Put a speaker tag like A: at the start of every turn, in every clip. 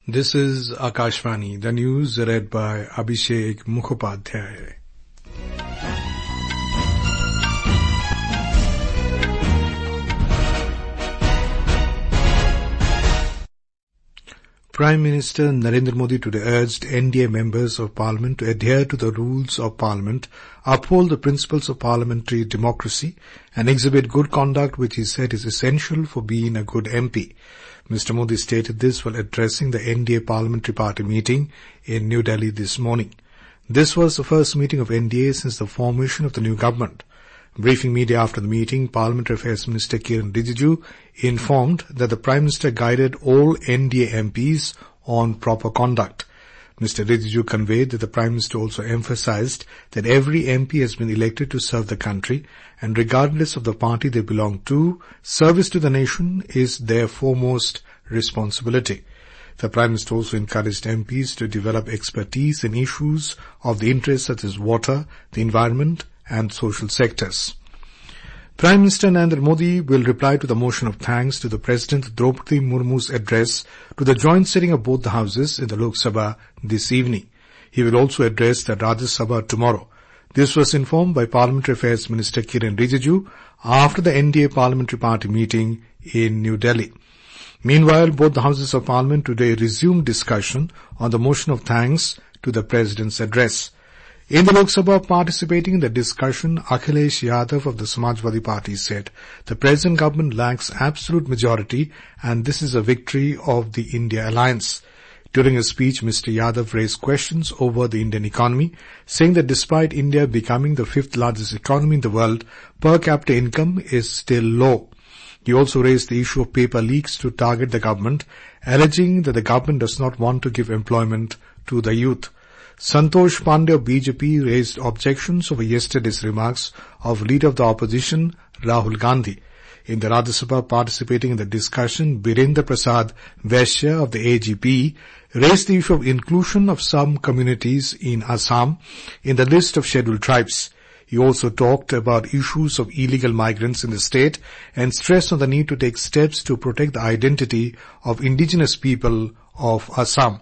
A: This is Akashvani, the news read by Abhishek Mukhopadhyay. Prime Minister Narendra Modi today urged NDA members of Parliament to adhere to the rules of Parliament, uphold the principles of parliamentary democracy, and exhibit good conduct, which he said is essential for being a good MP. Mr. Modi stated this while addressing the NDA Parliamentary Party meeting in New Delhi this morning. This was the first meeting of NDA since the formation of the new government. Briefing media after the meeting, Parliamentary Affairs Minister Kiren Rijiju informed that the Prime Minister guided all NDA MPs on proper conduct. Mr. Rijiju conveyed that the Prime Minister also emphasized that every MP has been elected to serve the country, and regardless of the party they belong to, service to the nation is their foremost responsibility. The Prime Minister also encouraged MPs to develop expertise in issues of the interest such as water, the environment, and social sectors. Prime Minister Narendra Modi will reply to the motion of thanks to the President Draupadi Murmu's address to the joint sitting of both the houses in the Lok Sabha this evening. He will also address the Rajya Sabha tomorrow. This was informed by Parliamentary Affairs Minister Kiren Rijiju after the NDA Parliamentary Party meeting in New Delhi. Meanwhile, both the houses of Parliament today resumed discussion on the motion of thanks to the President's address. In the Lok Sabha, participating in the discussion, Akhilesh Yadav of the Samajwadi Party said the present government lacks absolute majority and this is a victory of the India alliance. During a speech, Mr. Yadav raised questions over the Indian economy, saying that despite India becoming the fifth largest economy in the world, per capita income is still low. He also raised the issue of paper leaks to target the government, alleging that the government does not want to give employment to the youth. Santosh Pandey of BJP raised objections over yesterday's remarks of Leader of the Opposition, Rahul Gandhi. In the Rajya Sabha, participating in the discussion, Birendra Prasad Vaishya of the AGP raised the issue of inclusion of some communities in Assam in the list of scheduled tribes. He also talked about issues of illegal migrants in the state and stressed on the need to take steps to protect the identity of indigenous people of Assam.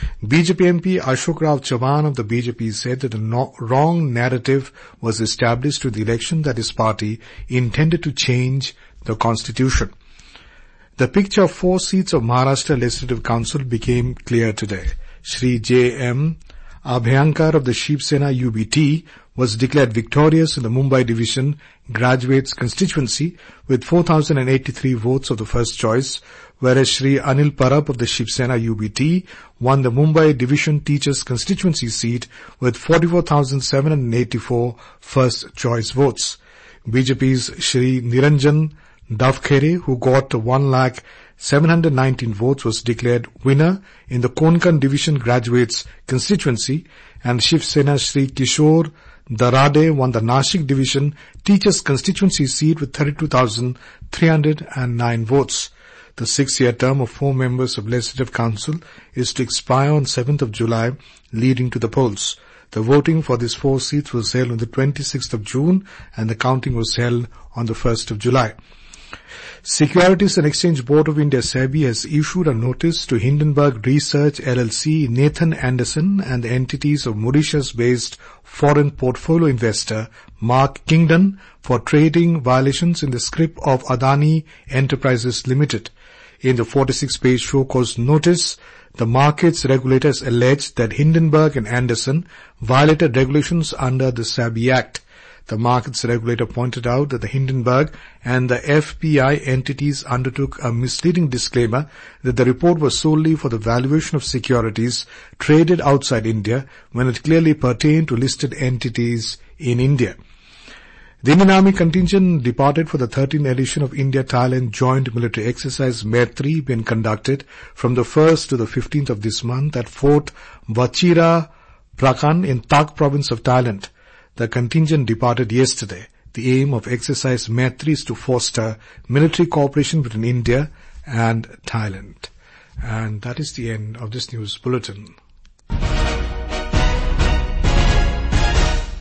A: BJP MP Ashok Rao Chavan of the BJP said that a wrong narrative was established to the election that his party intended to change the constitution. The picture of 4 seats of Maharashtra Legislative Council became clear today. Shri J.M. Abhyankar of the Shiv Sena UBT was declared victorious in the Mumbai Division Graduates Constituency with 4,083 votes of the first choice, whereas Shri Anil Parab of the Shiv Sena UBT won the Mumbai Division Teachers Constituency seat with 44,784 first choice votes. BJP's Shri Niranjan Davkhere, who got 1,719 votes, was declared winner in the Konkan Division Graduates Constituency, and Shiv Sena Shri Kishore Darade won the Nashik Division Teachers Constituency seat with 32,309 votes. The 6-year term of 4 members of Legislative Council is to expire on 7th of July, leading to the polls. The voting for these 4 seats was held on the 26th of June and the counting was held on the 1st of July. Securities and Exchange Board of India SEBI has issued a notice to Hindenburg Research LLC, Nathan Anderson and the entities of Mauritius-based foreign portfolio investor Mark Kingdon for trading violations in the scrip of Adani Enterprises Limited. In the 46-page show cause notice, the markets regulators alleged that Hindenburg and Anderson violated regulations under the SEBI Act. The markets regulator pointed out that the Hindenburg and the FPI entities undertook a misleading disclaimer that the report was solely for the valuation of securities traded outside India when it clearly pertained to listed entities in India. The Indian Army contingent departed for the 13th edition of India-Thailand Joint Military Exercise Maitri being conducted from the 1st to the 15th of this month at Fort Vachira Prakan in Tak province of Thailand. The contingent departed yesterday. The aim of exercise Maitri is to foster military cooperation between India and Thailand. And that is the end of this news bulletin.